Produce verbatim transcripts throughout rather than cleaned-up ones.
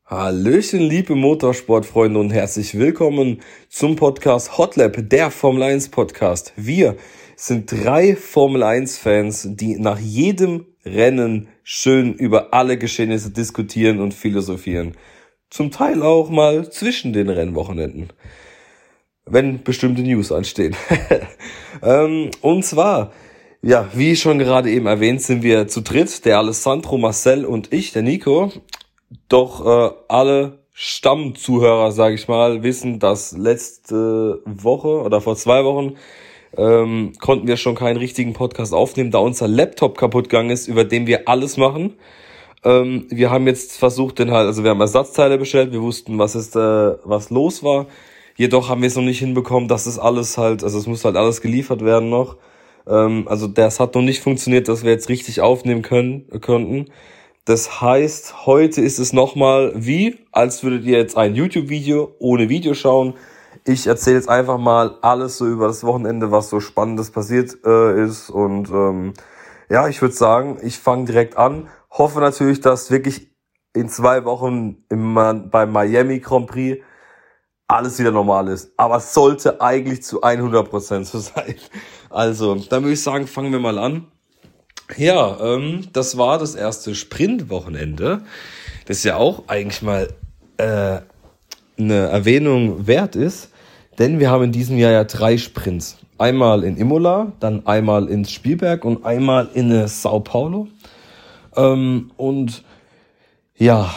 Hallöchen, liebe Motorsportfreunde und herzlich willkommen zum Podcast Hot Lap, der Formel eins Podcast. Wir sind drei Formel eins Fans, die nach jedem Rennen schön über alle Geschehnisse diskutieren und philosophieren. Zum Teil auch mal zwischen den Rennwochenenden, wenn bestimmte News anstehen. ähm, und zwar, ja, wie schon gerade eben erwähnt, sind wir zu dritt, der Alessandro, Marcel und ich, der Nico. Doch äh, alle Stammzuhörer, sage ich mal, wissen, dass letzte Woche oder vor zwei Wochen ähm, konnten wir schon keinen richtigen Podcast aufnehmen, da unser Laptop kaputt gegangen ist, über den wir alles machen. Ähm, wir haben jetzt versucht, den halt, also wir haben Ersatzteile bestellt, wir wussten, was ist, äh, was los war. Jedoch haben wir es noch nicht hinbekommen, dass es alles halt, also es muss halt alles geliefert werden noch. Ähm, also das hat noch nicht funktioniert, dass wir jetzt richtig aufnehmen können äh, konnten. Das heißt, heute ist es nochmal wie, als würdet ihr jetzt ein YouTube-Video ohne Video schauen. Ich erzähle jetzt einfach mal alles so über das Wochenende, was so Spannendes passiert äh, ist. Und ähm, ja, ich würde sagen, ich fange direkt an. Hoffe natürlich, dass wirklich in zwei Wochen im, beim Miami Grand Prix alles wieder normal ist. Aber es sollte eigentlich zu hundert Prozent so sein. Also, dann würde ich sagen, fangen wir mal an. Ja, ähm, das war das erste Sprintwochenende, das ja auch eigentlich mal äh, eine Erwähnung wert ist, denn wir haben in diesem Jahr ja drei Sprints. Einmal in Imola, dann einmal in Spielberg und einmal in äh, Sao Paulo. Ähm, und ja,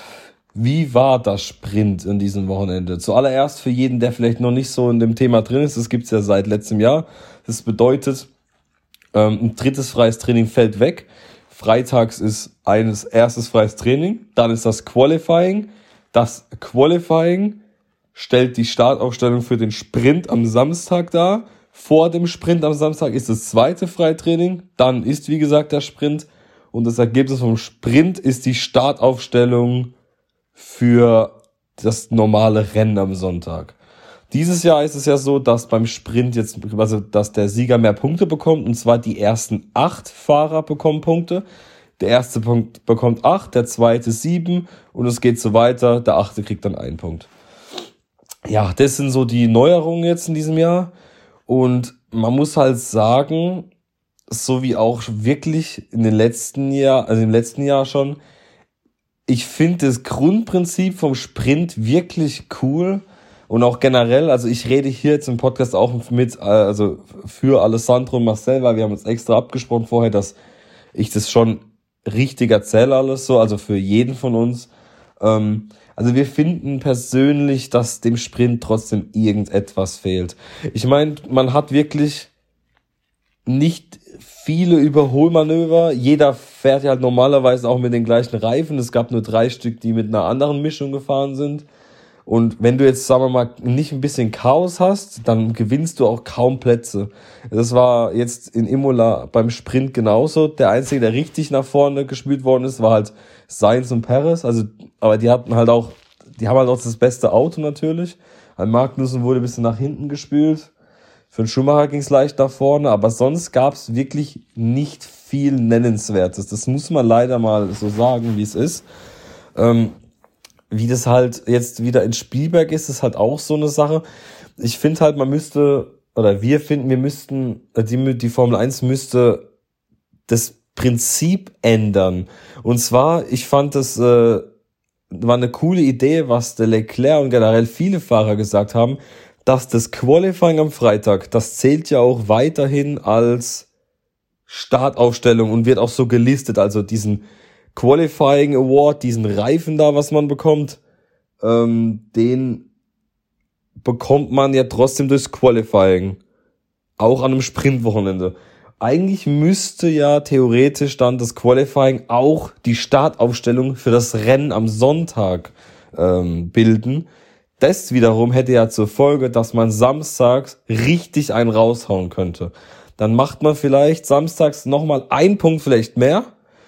wie war das Sprint in diesem Wochenende? Zuallererst für jeden, der vielleicht noch nicht so in dem Thema drin ist, das gibt's ja seit letztem Jahr. Das bedeutet, ein drittes freies Training fällt weg. Freitags ist eines erstes freies Training. Dann ist das Qualifying. Das Qualifying stellt die Startaufstellung für den Sprint am Samstag dar. Vor dem Sprint am Samstag ist das zweite Freitraining. Dann ist, wie gesagt, der Sprint. Und das Ergebnis vom Sprint ist die Startaufstellung für das normale Rennen am Sonntag. Dieses Jahr ist es ja so, dass beim Sprint jetzt, also dass der Sieger mehr Punkte bekommt, und zwar die ersten acht Fahrer bekommen Punkte. Der erste Punkt bekommt acht, der zweite sieben und es geht so weiter. Der achte kriegt dann einen Punkt. Ja, das sind so die Neuerungen jetzt in diesem Jahr. Und man muss halt sagen, so wie auch wirklich in den letzten Jahr, also im letzten Jahr schon, ich finde das Grundprinzip vom Sprint wirklich cool. Und auch generell, also ich rede hier jetzt im Podcast auch mit, also für Alessandro und Marcel, weil wir haben uns extra abgesprochen vorher, dass ich das schon richtig erzähle alles so, also für jeden von uns. Ähm, also wir finden persönlich, dass dem Sprint trotzdem irgendetwas fehlt. Ich meine, man hat wirklich nicht viele Überholmanöver. Jeder fährt ja halt normalerweise auch mit den gleichen Reifen. Es gab nur drei Stück, die mit einer anderen Mischung gefahren sind. Und wenn du jetzt, sagen wir mal, nicht ein bisschen Chaos hast, dann gewinnst du auch kaum Plätze. Das war jetzt in Imola beim Sprint genauso. Der Einzige, der richtig nach vorne gespielt worden ist, war halt Sainz und Perez. Also, aber die hatten halt auch, die haben halt auch das beste Auto natürlich. Ein Magnussen wurde ein bisschen nach hinten gespült. Für den Schumacher ging es leicht nach vorne, aber sonst gab es wirklich nicht viel Nennenswertes. Das muss man leider mal so sagen, wie es ist. Ähm, Wie das halt jetzt wieder in Spielberg ist, ist halt auch so eine Sache. Ich finde halt, man müsste, oder wir finden, wir müssten, die, die Formel eins müsste das Prinzip ändern. Und zwar, ich fand das, äh, war eine coole Idee, was der Leclerc und generell viele Fahrer gesagt haben, dass das Qualifying am Freitag, das zählt ja auch weiterhin als Startaufstellung und wird auch so gelistet, also diesen Qualifying Award, diesen Reifen da, was man bekommt, ähm, den bekommt man ja trotzdem durchs Qualifying. Auch an einem Sprintwochenende. Eigentlich müsste ja theoretisch dann das Qualifying auch die Startaufstellung für das Rennen am Sonntag ähm, bilden. Das wiederum hätte ja zur Folge, dass man samstags richtig einen raushauen könnte. Dann macht man vielleicht samstags nochmal einen Punkt vielleicht mehr.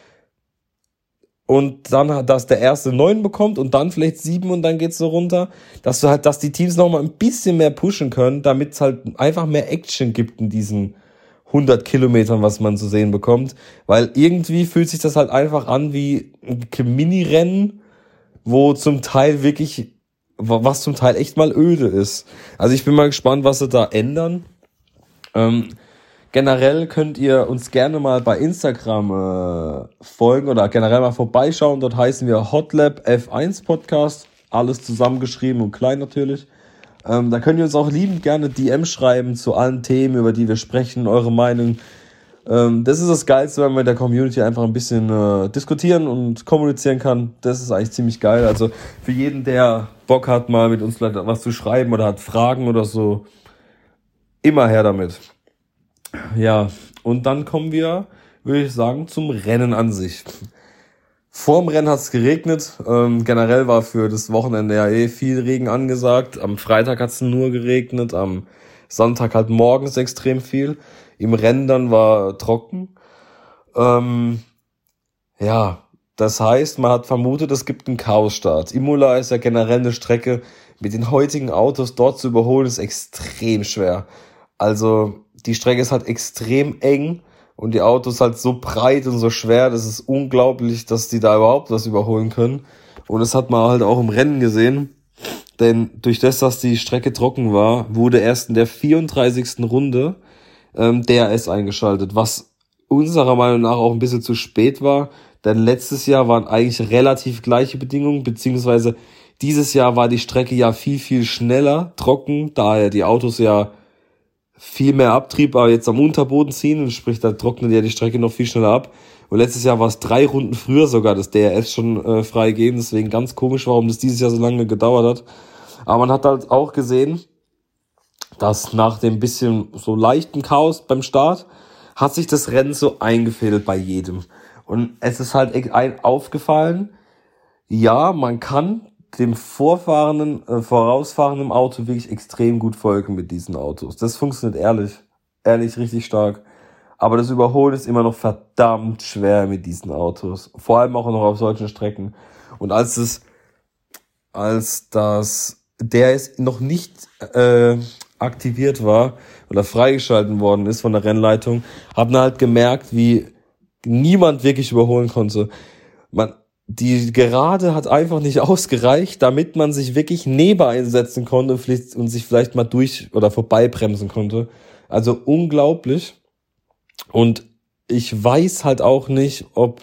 Und dann, dass der erste neun bekommt und dann vielleicht sieben und dann geht's so runter, dass du halt, dass die Teams noch mal ein bisschen mehr pushen können, damit es halt einfach mehr Action gibt in diesen hundert Kilometern, was man zu sehen bekommt, weil irgendwie fühlt sich das halt einfach an wie ein Mini-Rennen, wo zum Teil wirklich, was zum Teil echt mal öde ist. Also ich bin mal gespannt, was sie da ändern. Ähm, generell könnt ihr uns gerne mal bei Instagram äh, folgen oder generell mal vorbeischauen. Dort heißen wir Hotlap F eins Podcast. Alles zusammengeschrieben und klein natürlich. Ähm, da könnt ihr uns auch liebend gerne D M schreiben zu allen Themen, über die wir sprechen, eure Meinung. Ähm, das ist das Geilste, wenn man mit der Community einfach ein bisschen äh, diskutieren und kommunizieren kann. Das ist eigentlich ziemlich geil. Also für jeden, der Bock hat, mal mit uns vielleicht was zu schreiben oder hat Fragen oder so, immer her damit. Ja, und dann kommen wir, würde ich sagen, zum Rennen an sich. Vorm Rennen hat es geregnet. Ähm, generell war für das Wochenende ja eh viel Regen angesagt. Am Freitag hat es nur geregnet, am Sonntag halt morgens extrem viel. Im Rennen dann war trocken. Ähm, ja, das heißt, man hat vermutet, es gibt einen Chaosstart. Imola ist ja generell eine Strecke, mit den heutigen Autos dort zu überholen, ist extrem schwer. Also die Strecke ist halt extrem eng und die Autos halt so breit und so schwer, das ist unglaublich, dass die da überhaupt was überholen können. Und das hat man halt auch im Rennen gesehen, denn durch das, dass die Strecke trocken war, wurde erst in der vierunddreißigsten Runde ähm, D R S eingeschaltet, was unserer Meinung nach auch ein bisschen zu spät war, denn letztes Jahr waren eigentlich relativ gleiche Bedingungen, beziehungsweise dieses Jahr war die Strecke ja viel, viel schneller trocken, da ja die Autos ja viel mehr Abtrieb, aber jetzt am Unterboden ziehen, und sprich, da trocknet ja die Strecke noch viel schneller ab. Und letztes Jahr war es drei Runden früher sogar das D R S schon äh, freigegeben, deswegen ganz komisch, warum das dieses Jahr so lange gedauert hat. Aber man hat halt auch gesehen, dass nach dem bisschen so leichten Chaos beim Start hat sich das Rennen so eingefädelt bei jedem. Und es ist halt ein aufgefallen, ja, man kann dem vorfahrenden, äh, vorausfahrenden Auto wirklich extrem gut folgen mit diesen Autos. Das funktioniert ehrlich, ehrlich richtig stark. Aber das Überholen ist immer noch verdammt schwer mit diesen Autos. Vor allem auch noch auf solchen Strecken. Und als es, als das, der ist noch nicht äh, aktiviert war oder freigeschalten worden ist von der Rennleitung, hat man halt gemerkt, wie niemand wirklich überholen konnte. Man, die Gerade hat einfach nicht ausgereicht, damit man sich wirklich neben einsetzen konnte und sich vielleicht mal durch oder vorbeibremsen konnte. Also unglaublich. Und ich weiß halt auch nicht, ob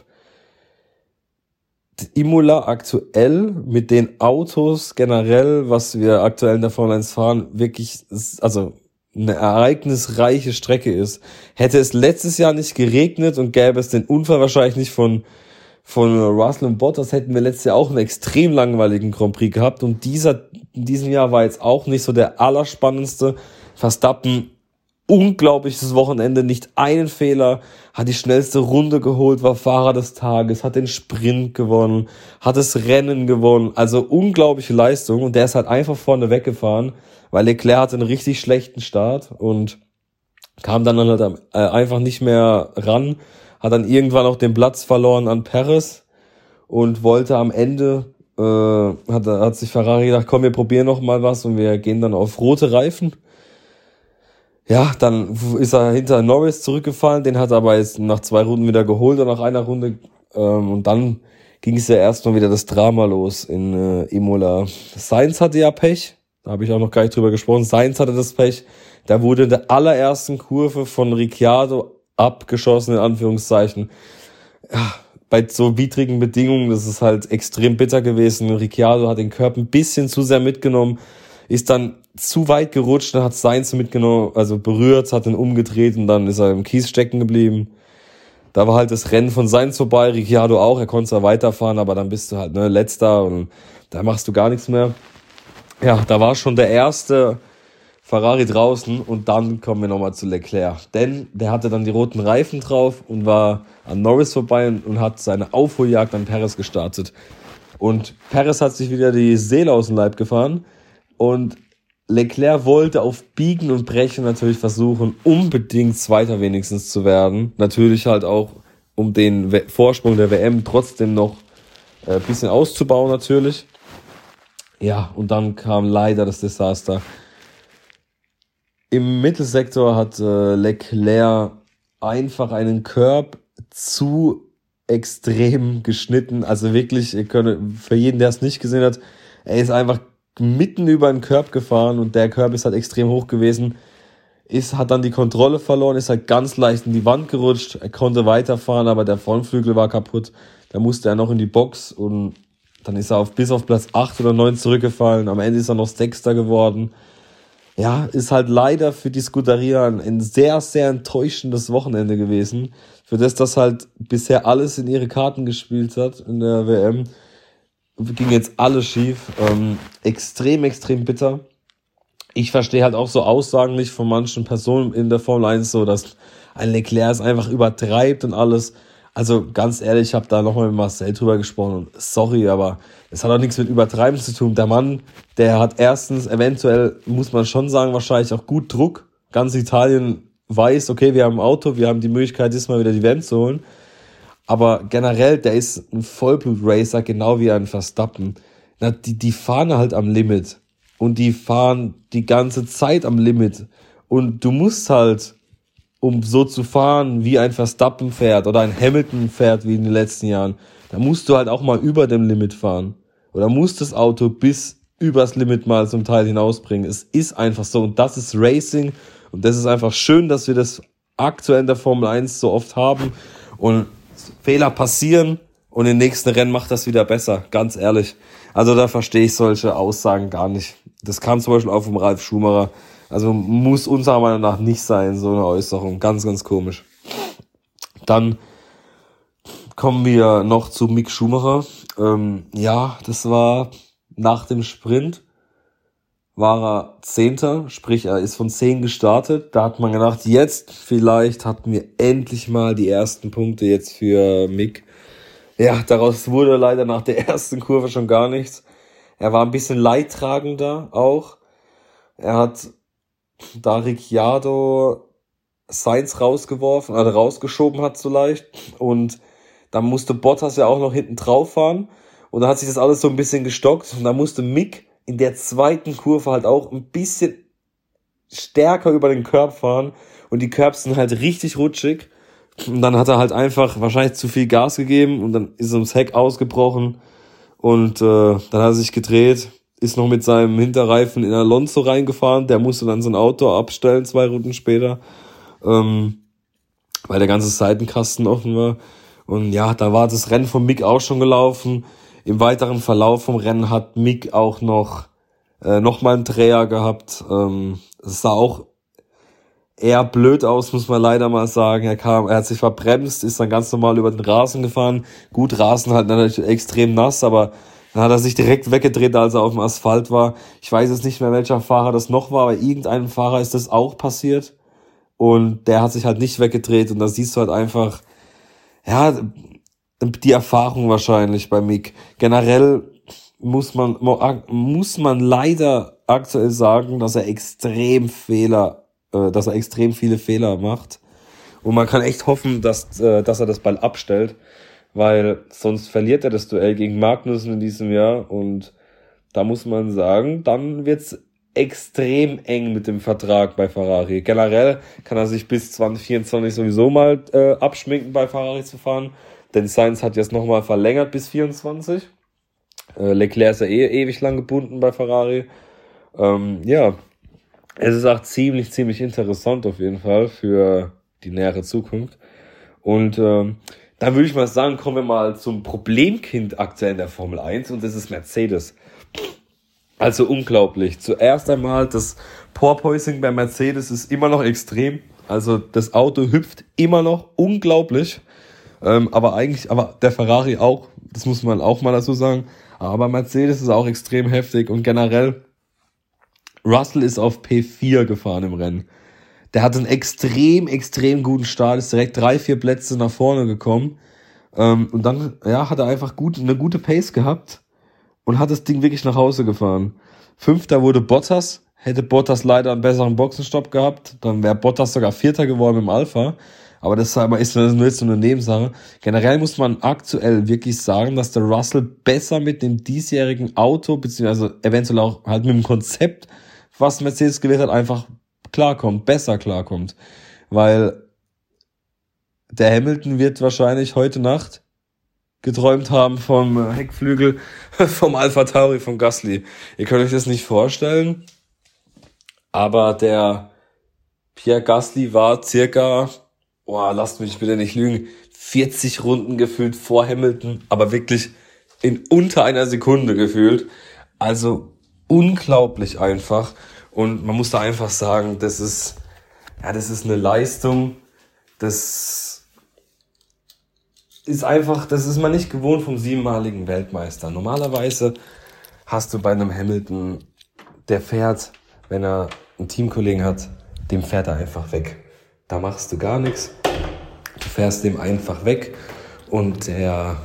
Imola aktuell mit den Autos generell, was wir aktuell in der Formel eins fahren, wirklich, also eine ereignisreiche Strecke ist. Hätte es letztes Jahr nicht geregnet und gäbe es den Unfall wahrscheinlich nicht von von Russell und Bottas, hätten wir letztes Jahr auch einen extrem langweiligen Grand Prix gehabt. Und dieser in diesem Jahr war jetzt auch nicht so der allerspannendste. Verstappen, unglaubliches Wochenende, nicht einen Fehler, hat die schnellste Runde geholt, war Fahrer des Tages, hat den Sprint gewonnen, hat das Rennen gewonnen. Also unglaubliche Leistung. Und der ist halt einfach vorne weggefahren, weil Leclerc hatte einen richtig schlechten Start und kam dann halt äh, einfach nicht mehr ran. Hat dann irgendwann auch den Platz verloren an Perez und wollte am Ende, äh, hat, hat sich Ferrari gedacht, komm, wir probieren noch mal was und wir gehen dann auf rote Reifen. Ja, dann ist er hinter Norris zurückgefallen, den hat er aber jetzt nach zwei Runden wieder geholt und nach einer Runde, ähm, und dann ging es ja erstmal wieder das Drama los in äh, Imola. Sainz hatte ja Pech, da habe ich auch noch gar nicht drüber gesprochen, Sainz hatte das Pech, da wurde in der allerersten Kurve von Ricciardo abgeschossen, in Anführungszeichen. Ja, bei so widrigen Bedingungen, das ist halt extrem bitter gewesen. Ricciardo hat den Körper ein bisschen zu sehr mitgenommen, ist dann zu weit gerutscht, dann hat Sainz mitgenommen, also berührt, hat ihn umgedreht und dann ist er im Kies stecken geblieben. Da war halt das Rennen von Sainz vorbei, Ricciardo auch, er konnte zwar weiterfahren, aber dann bist du halt ne, letzter und da machst du gar nichts mehr. Ja, da war schon der erste Ferrari draußen und dann kommen wir nochmal zu Leclerc. Denn der hatte dann die roten Reifen drauf und war an Norris vorbei und, und hat seine Aufholjagd an Perez gestartet. Und Perez hat sich wieder die Seele aus dem Leib gefahren und Leclerc wollte auf Biegen und Brechen natürlich versuchen, unbedingt Zweiter wenigstens zu werden. Natürlich halt auch, um den Vorsprung der W M trotzdem noch ein bisschen auszubauen natürlich. Ja, und dann kam leider das Desaster. Im Mittelsektor hat äh, Leclerc einfach einen Curb zu extrem geschnitten. Also wirklich, ihr könnt, für jeden, der es nicht gesehen hat, er ist einfach mitten über den Curb gefahren und der Curb ist halt extrem hoch gewesen. Ist, hat dann die Kontrolle verloren, ist halt ganz leicht in die Wand gerutscht. Er konnte weiterfahren, aber der Frontflügel war kaputt. Da musste er noch in die Box und dann ist er auf, bis auf Platz acht oder neun zurückgefallen. Am Ende ist er noch Sechster geworden. Ja, ist halt leider für die Scuderia ein, ein sehr, sehr enttäuschendes Wochenende gewesen. Für das, das halt bisher alles in ihre Karten gespielt hat in der W M. Ging jetzt alles schief. Ähm, extrem, extrem bitter. Ich verstehe halt auch so Aussagen nicht von manchen Personen in der Formel eins so, dass ein Leclerc es einfach übertreibt und alles. Also ganz ehrlich, ich habe da nochmal mit Marcel drüber gesprochen und sorry, aber es hat auch nichts mit Übertreiben zu tun. Der Mann, der hat erstens, eventuell muss man schon sagen, wahrscheinlich auch gut Druck. Ganz Italien weiß, okay, wir haben ein Auto, wir haben die Möglichkeit, diesmal wieder die W M zu holen. Aber generell, der ist ein Vollblut-Racer, genau wie ein Verstappen. Na, die, die fahren halt am Limit. Und die fahren die ganze Zeit am Limit. Und du musst halt, um so zu fahren, wie ein Verstappen fährt oder ein Hamilton fährt, wie in den letzten Jahren, da musst du halt auch mal über dem Limit fahren. Oder musst das Auto bis übers Limit mal zum Teil hinausbringen. Es ist einfach so. Und das ist Racing. Und das ist einfach schön, dass wir das aktuell in der Formel eins so oft haben. Und Fehler passieren. Und im nächsten Rennen macht das wieder besser. Ganz ehrlich. Also da verstehe ich solche Aussagen gar nicht. Das kann zum Beispiel auch vom Ralf Schumacher. Also muss unserer Meinung nach nicht sein, so eine Äußerung. Ganz, ganz komisch. Dann kommen wir noch zu Mick Schumacher. Ähm, ja, das war nach dem Sprint, war er Zehnter, sprich er ist von zehn gestartet. Da hat man gedacht, jetzt vielleicht hatten wir endlich mal die ersten Punkte jetzt für Mick. Ja, daraus wurde leider nach der ersten Kurve schon gar nichts. Er war ein bisschen leidtragender auch. Er hat da Ricciardo Sainz rausgeworfen, also rausgeschoben hat so leicht. Und dann musste Bottas ja auch noch hinten drauf fahren. Und da hat sich das alles so ein bisschen gestockt. Und da musste Mick in der zweiten Kurve halt auch ein bisschen stärker über den Curb fahren. Und die Curbs sind halt richtig rutschig. Und dann hat er halt einfach wahrscheinlich zu viel Gas gegeben und dann ist ums Heck ausgebrochen und äh, dann hat er sich gedreht, ist noch mit seinem Hinterreifen in Alonso reingefahren, der musste dann sein Auto abstellen, zwei Runden später, ähm, weil der ganze Seitenkasten offen war. Und ja, da war das Rennen von Mick auch schon gelaufen. Im weiteren Verlauf vom Rennen hat Mick auch noch äh, noch mal einen Dreher gehabt. Ähm, es sah auch eher blöd aus, muss man leider mal sagen. Er kam, er hat sich verbremst, ist dann ganz normal über den Rasen gefahren. Gut, Rasen halt natürlich extrem nass, aber dann hat er sich direkt weggedreht, als er auf dem Asphalt war. Ich weiß jetzt nicht mehr, welcher Fahrer das noch war, aber irgendeinem Fahrer ist das auch passiert. Und der hat sich halt nicht weggedreht und da siehst du halt einfach, ja, die Erfahrung wahrscheinlich bei Mick. Generell muss man, muss man leider aktuell sagen, dass er extrem Fehler dass er extrem viele Fehler macht. Und man kann echt hoffen, dass, dass er das bald abstellt, weil sonst verliert er das Duell gegen Magnussen in diesem Jahr und da muss man sagen, dann wird's extrem eng mit dem Vertrag bei Ferrari. Generell kann er sich bis zwanzig vierundzwanzig sowieso mal äh, abschminken, bei Ferrari zu fahren, denn Sainz hat jetzt nochmal verlängert bis vierundzwanzig. Äh, Leclerc ist ja eh ewig lang gebunden bei Ferrari. Ähm, ja, es ist auch ziemlich, ziemlich interessant auf jeden Fall für die nähere Zukunft. Und ähm, dann würde ich mal sagen, kommen wir mal zum Problemkind aktuell in der Formel eins und das ist Mercedes. Also unglaublich. Zuerst einmal, das Porpoising bei Mercedes ist immer noch extrem. Also das Auto hüpft immer noch unglaublich. Ähm, aber eigentlich, aber der Ferrari auch, das muss man auch mal dazu sagen. Aber Mercedes ist auch extrem heftig und generell Russell ist auf P vier gefahren im Rennen. Der hat einen extrem, extrem guten Start, ist direkt drei, vier Plätze nach vorne gekommen. Ähm, und dann, ja, hat er einfach gut, eine gute Pace gehabt und hat das Ding wirklich nach Hause gefahren. Fünfter wurde Bottas. Hätte Bottas leider einen besseren Boxenstopp gehabt, dann wäre Bottas sogar Vierter geworden im Alpha. Aber das ist nur jetzt so eine Nebensache. Generell muss man aktuell wirklich sagen, dass der Russell besser mit dem diesjährigen Auto, beziehungsweise eventuell auch halt mit dem Konzept, was Mercedes gewählt hat, einfach klarkommt, besser klarkommt. Weil der Hamilton wird wahrscheinlich heute Nacht geträumt haben vom Heckflügel, vom AlphaTauri, von Gasly. Ihr könnt euch das nicht vorstellen, aber der Pierre Gasly war circa, boah, lasst mich bitte nicht lügen, vierzig Runden gefühlt vor Hamilton, aber wirklich in unter einer Sekunde gefühlt. Also unglaublich einfach. Und man muss da einfach sagen, das ist, ja, das ist eine Leistung, das ist einfach, das ist man nicht gewohnt vom siebenmaligen Weltmeister. Normalerweise hast du bei einem Hamilton, der fährt, wenn er einen Teamkollegen hat, dem fährt er einfach weg. Da machst du gar nichts. Du fährst dem einfach weg und der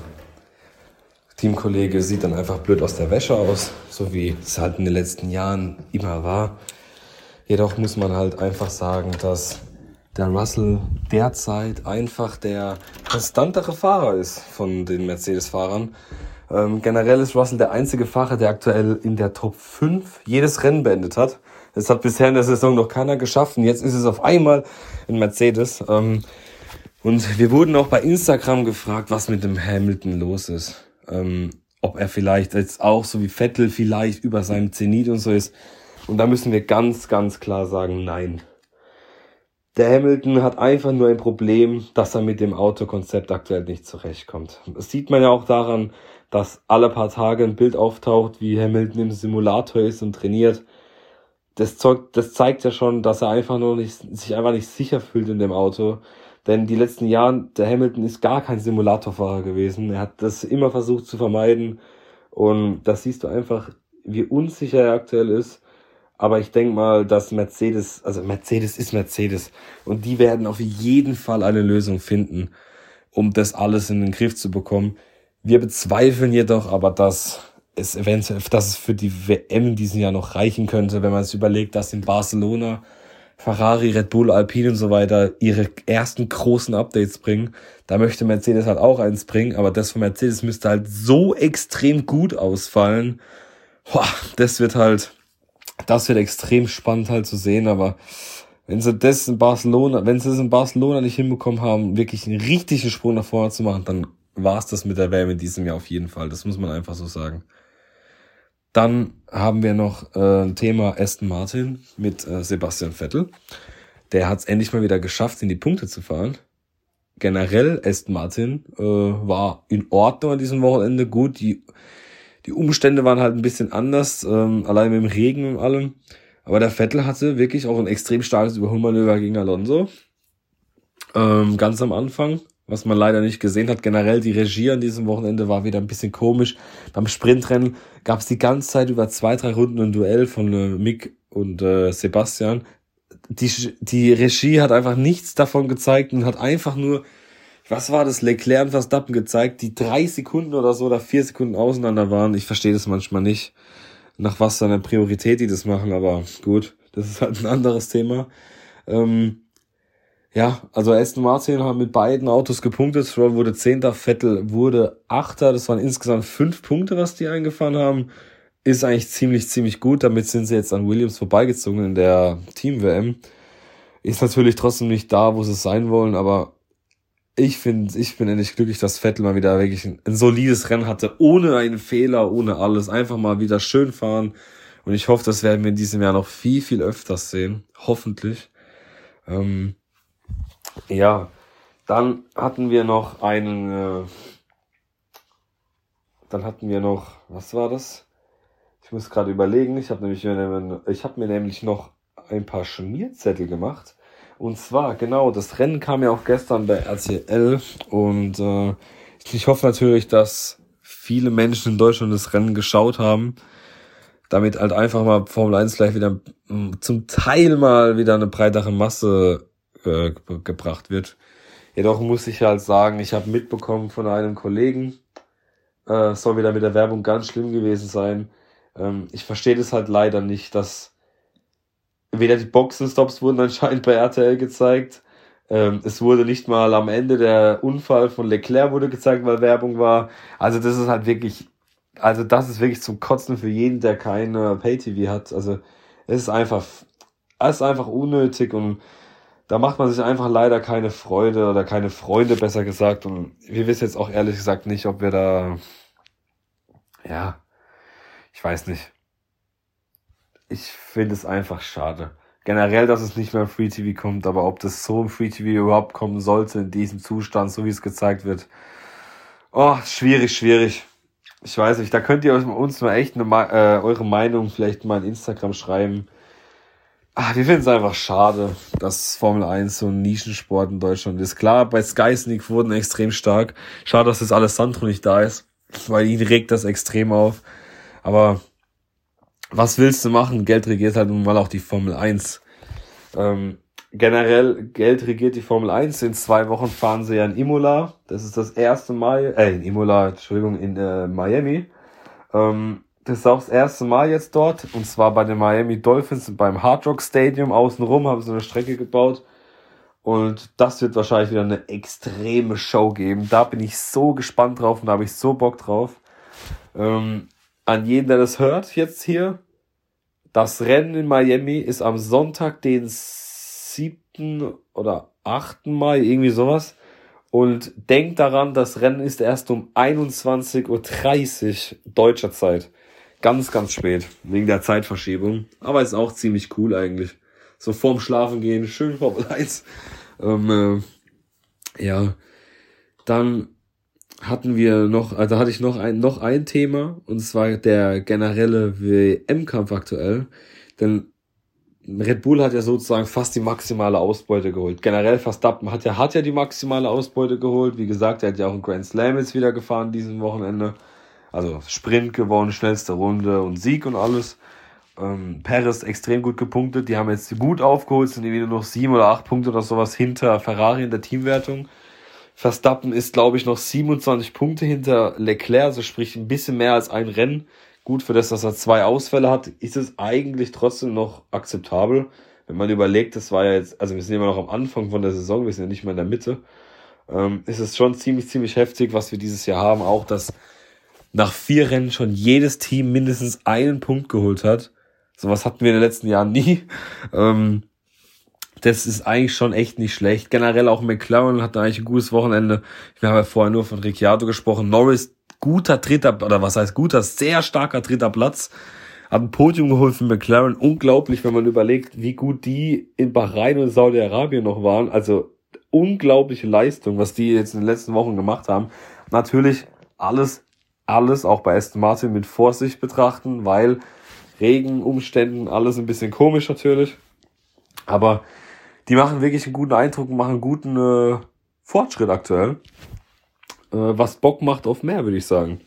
Teamkollege sieht dann einfach blöd aus der Wäsche aus, so wie es halt in den letzten Jahren immer war. Jedoch muss man halt einfach sagen, dass der Russell derzeit einfach der konstantere Fahrer ist von den Mercedes-Fahrern. Ähm, generell ist Russell der einzige Fahrer, der aktuell in der Top fünf jedes Rennen beendet hat. Das hat bisher in der Saison noch keiner geschafft und jetzt ist es auf einmal in Mercedes. Ähm, und wir wurden auch bei Instagram gefragt, was mit dem Hamilton los ist. Ähm, ob er vielleicht jetzt auch so wie Vettel vielleicht über seinem Zenit und so ist. Und da müssen wir ganz, ganz klar sagen, nein. Der Hamilton hat einfach nur ein Problem, dass er mit dem Autokonzept aktuell nicht zurechtkommt. Das sieht man ja auch daran, dass alle paar Tage ein Bild auftaucht, wie Hamilton im Simulator ist und trainiert. Das, Zeug, das zeigt ja schon, dass er einfach nur nicht, sich einfach nicht sicher fühlt in dem Auto. Denn die letzten Jahre, der Hamilton ist gar kein Simulatorfahrer gewesen. Er hat das immer versucht zu vermeiden. Und da siehst du einfach, wie unsicher er aktuell ist. Aber ich denke mal, dass Mercedes, also Mercedes ist Mercedes. Und die werden auf jeden Fall eine Lösung finden, um das alles in den Griff zu bekommen. Wir bezweifeln jedoch aber, dass es eventuell, dass es für die W M in diesem Jahr noch reichen könnte, wenn man sich überlegt, dass in Barcelona Ferrari, Red Bull, Alpine und so weiter ihre ersten großen Updates bringen. Da möchte Mercedes halt auch eins bringen, aber das von Mercedes müsste halt so extrem gut ausfallen. Boah, das wird halt, das wird extrem spannend halt zu sehen, aber wenn sie das in Barcelona, wenn sie es in Barcelona nicht hinbekommen haben, wirklich einen richtigen Sprung nach vorne zu machen, dann war es das mit der W M in diesem Jahr auf jeden Fall. Das muss man einfach so sagen. Dann haben wir noch äh, ein Thema Aston Martin mit äh, Sebastian Vettel. Der hat es endlich mal wieder geschafft, in die Punkte zu fahren. Generell Aston Martin äh, war in Ordnung an diesem Wochenende. Gut, die die Umstände waren halt ein bisschen anders, ähm, allein mit dem Regen und allem. Aber der Vettel hatte wirklich auch ein extrem starkes Überholmanöver gegen Alonso. Ähm, ganz am Anfang. Was man leider nicht gesehen hat. Generell die Regie an diesem Wochenende war wieder ein bisschen komisch. Beim Sprintrennen gab es die ganze Zeit über zwei, drei Runden ein Duell von äh, Mick und äh, Sebastian. Die, die Regie hat einfach nichts davon gezeigt und hat einfach nur, was war das, Leclerc und Verstappen gezeigt, die drei Sekunden oder so oder vier Sekunden auseinander waren. Ich verstehe das manchmal nicht, nach was für einer Priorität die das machen, aber gut, das ist halt ein anderes Thema. Ähm, Ja, also Aston Martin haben mit beiden Autos gepunktet. Stroll wurde Zehnter, Vettel wurde Achter. Das waren insgesamt fünf Punkte, was die eingefahren haben. Ist eigentlich ziemlich, ziemlich gut. Damit sind sie jetzt an Williams vorbeigezogen in der Team-W M. Ist natürlich trotzdem nicht da, wo sie sein wollen, aber ich finde, ich bin endlich glücklich, dass Vettel mal wieder wirklich ein, ein solides Rennen hatte, ohne einen Fehler, ohne alles. Einfach mal wieder schön fahren. Und ich hoffe, das werden wir in diesem Jahr noch viel, viel öfters sehen. Hoffentlich. Ähm, Ja, dann hatten wir noch einen, äh, dann hatten wir noch, was war das? Ich muss gerade überlegen, ich habe nämlich, ich habe mir nämlich noch ein paar Schmierzettel gemacht. Und zwar, genau, das Rennen kam ja auch gestern bei R T L und äh, ich hoffe natürlich, dass viele Menschen in Deutschland das Rennen geschaut haben, damit halt einfach mal Formel eins gleich wieder zum Teil mal wieder eine breitere Masse äh, gebracht wird. Jedoch muss ich halt sagen, ich habe mitbekommen von einem Kollegen, äh, soll wieder mit der Werbung ganz schlimm gewesen sein. Ähm, ich verstehe das halt leider nicht, dass weder die Boxenstops wurden anscheinend bei R T L gezeigt, ähm, es wurde nicht mal am Ende der Unfall von Leclerc wurde gezeigt, weil Werbung war. Also das ist halt wirklich, also das ist wirklich zum Kotzen für jeden, der keine Pay-T V hat. Also es ist einfach, es ist einfach unnötig und da macht man sich einfach leider keine Freude oder keine Freunde, besser gesagt. Und wir wissen jetzt auch ehrlich gesagt nicht, ob wir da, ja, ich weiß nicht. Ich finde es einfach schade. Generell, dass es nicht mehr im Free T V kommt, aber ob das so im Free T V überhaupt kommen sollte, in diesem Zustand, so wie es gezeigt wird. Oh, schwierig, schwierig. Ich weiß nicht, da könnt ihr uns mal echt eine, äh, eure Meinung vielleicht mal in Instagram schreiben. Ah, wir finden es einfach schade, dass Formel eins so ein Nischensport in Deutschland ist. Klar, bei Sky ist die Quoten extrem stark. Schade, dass jetzt Alessandro nicht da ist, weil ihn regt das extrem auf. Aber was willst du machen? Geld regiert halt nun mal auch die Formel eins. Ähm, generell, Geld regiert die Formel eins. In zwei Wochen fahren sie ja in Imola. Das ist das erste Mal, äh, in Imola, Entschuldigung, in äh, Miami. Ähm, das ist auch das erste Mal jetzt dort. Und zwar bei den Miami Dolphins beim Hard Rock Stadium. Außenrum haben sie so eine Strecke gebaut. Und das wird wahrscheinlich wieder eine extreme Show geben. Da bin ich so gespannt drauf und da habe ich so Bock drauf. Ähm, An jeden, der das hört jetzt hier, das Rennen in Miami ist am Sonntag, den siebten oder achten Mai, irgendwie sowas. Und denkt daran, das Rennen ist erst um einundzwanzig Uhr dreißig deutscher Zeit. Ganz, ganz spät, wegen der Zeitverschiebung. Aber ist auch ziemlich cool eigentlich. So vorm Schlafen gehen, schön Formel eins. Ähm, äh, ja, dann hatten wir noch, also hatte ich noch ein, noch ein Thema, und zwar der generelle W M-Kampf aktuell. Denn Red Bull hat ja sozusagen fast die maximale Ausbeute geholt. Generell Verstappen hat ja, hat ja die maximale Ausbeute geholt. Wie gesagt, er hat ja auch einen Grand Slam jetzt wieder gefahren diesen Wochenende. Also Sprint gewonnen, schnellste Runde und Sieg und alles. Ähm, Perez extrem gut gepunktet. Die haben jetzt gut aufgeholt, sind irgendwie nur noch sieben oder acht Punkte oder sowas hinter Ferrari in der Teamwertung. Verstappen ist, glaube ich, noch siebenundzwanzig Punkte hinter Leclerc, also sprich ein bisschen mehr als ein Rennen. Gut, für das, dass er zwei Ausfälle hat, ist es eigentlich trotzdem noch akzeptabel. Wenn man überlegt, das war ja jetzt, also wir sind immer noch am Anfang von der Saison, wir sind ja nicht mehr in der Mitte, ähm, ist es schon ziemlich, ziemlich heftig, was wir dieses Jahr haben. Auch, dass nach vier Rennen schon jedes Team mindestens einen Punkt geholt hat. Sowas hatten wir in den letzten Jahren nie. Ähm, Das ist eigentlich schon echt nicht schlecht. Generell auch McLaren hat eigentlich ein gutes Wochenende. Wir haben ja vorher nur von Ricciardo gesprochen. Norris, guter dritter, oder was heißt guter, sehr starker dritter Platz. Hat ein Podium geholt für McLaren. Unglaublich, wenn man überlegt, wie gut die in Bahrain und Saudi-Arabien noch waren. Also unglaubliche Leistung, was die jetzt in den letzten Wochen gemacht haben. Natürlich alles, alles auch bei Aston Martin mit Vorsicht betrachten, weil Regenumständen, alles ein bisschen komisch natürlich. Aber die machen wirklich einen guten Eindruck und machen einen guten äh, Fortschritt aktuell. Äh, was Bock macht auf mehr, würde ich sagen.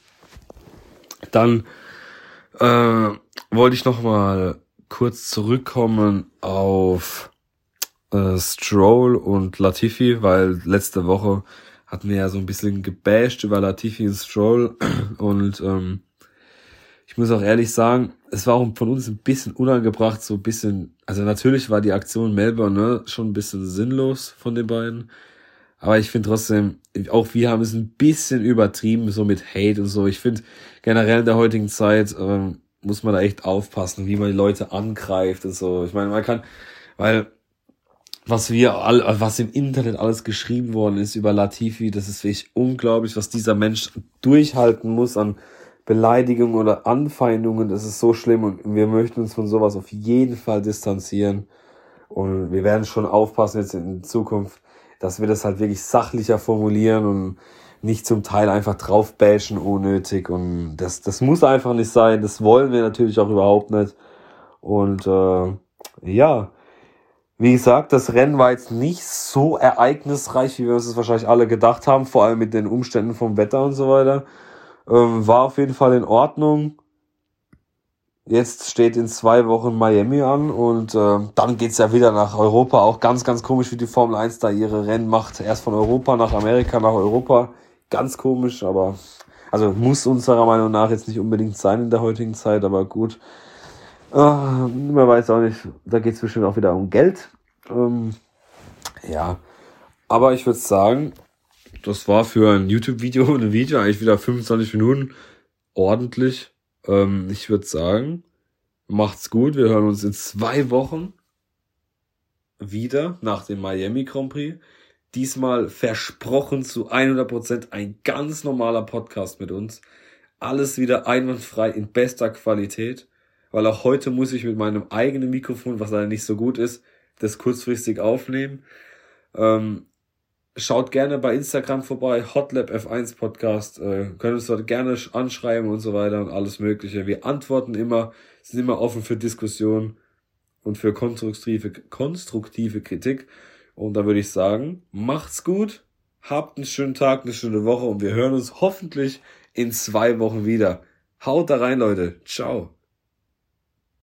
Dann äh, wollte ich noch mal kurz zurückkommen auf äh, Stroll und Latifi, weil letzte Woche hatten wir ja so ein bisschen gebasht über Latifi und Stroll. Und ähm, ich muss auch ehrlich sagen, es war auch von uns ein bisschen unangebracht, so ein bisschen, also natürlich war die Aktion Melbourne, ne, schon ein bisschen sinnlos von den beiden, aber ich finde trotzdem, auch wir haben es ein bisschen übertrieben, so mit Hate und so. Ich finde generell in der heutigen Zeit ähm, muss man da echt aufpassen, wie man die Leute angreift und so. Ich meine, man kann, weil was wir all, was im Internet alles geschrieben worden ist über Latifi, das ist wirklich unglaublich, was dieser Mensch durchhalten muss an Beleidigungen oder Anfeindungen. Das ist so schlimm und wir möchten uns von sowas auf jeden Fall distanzieren und wir werden schon aufpassen jetzt in Zukunft, dass wir das halt wirklich sachlicher formulieren und nicht zum Teil einfach draufbashen unnötig, und das das muss einfach nicht sein, das wollen wir natürlich auch überhaupt nicht. Und äh, ja, wie gesagt, das Rennen war jetzt nicht so ereignisreich, wie wir uns das wahrscheinlich alle gedacht haben, vor allem mit den Umständen vom Wetter und so weiter. Ähm, war auf jeden Fall in Ordnung. Jetzt steht in zwei Wochen Miami an und äh, dann geht's ja wieder nach Europa. Auch ganz, ganz komisch, wie die Formel eins da ihre Rennen macht. Erst von Europa nach Amerika, nach Europa. Ganz komisch, aber also muss unserer Meinung nach jetzt nicht unbedingt sein in der heutigen Zeit, aber gut. Äh, man weiß auch nicht, da geht's bestimmt auch wieder um Geld. Ähm, ja, aber ich würde sagen, das war für ein YouTube-Video und ein Video eigentlich wieder fünfundzwanzig Minuten. Ordentlich. Ähm, ich würde sagen, macht's gut. Wir hören uns in zwei Wochen. wieder nach dem Miami Grand Prix. Diesmal versprochen zu hundert Prozent ein ganz normaler Podcast mit uns. Alles wieder einwandfrei in bester Qualität, weil auch heute muss ich mit meinem eigenen Mikrofon, was leider nicht so gut ist, das kurzfristig aufnehmen. Ähm, schaut gerne bei Instagram vorbei, Hotlap F eins Podcast, äh, könnt uns dort gerne anschreiben und so weiter und alles mögliche. Wir antworten immer, sind immer offen für Diskussionen und für konstruktive, konstruktive Kritik. Und da würde ich sagen, macht's gut, habt einen schönen Tag, eine schöne Woche und wir hören uns hoffentlich in zwei Wochen wieder. Haut da rein, Leute. Ciao.